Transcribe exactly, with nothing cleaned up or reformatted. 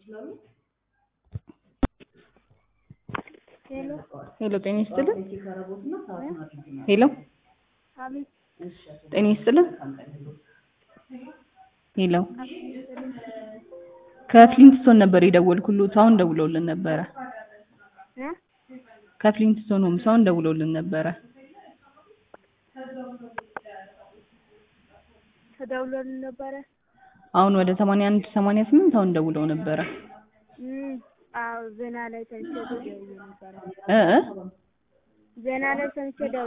ሄሎ ሄሎ ጤና ይስጥልን ሄሎ አቤት ጤና ይስጥልን ሄሎ ከፍሊንትስቶን ነበር የደወልኩልዎት አሁን ደውለውልን ነበረ እ ከፍሊንትስቶን ሆምስ አሁን ደውለውልን ነበረ ተደውሎልን ነበረ አሁን ወደ ሰማንያ አንድ ሰማንያ ስምንት አሁን ደውለው ነበረ እም አዎ ዜና ላይ ሰምቼ ደውዬ ነበረ እ እ ዜና ላይ ሰምቼ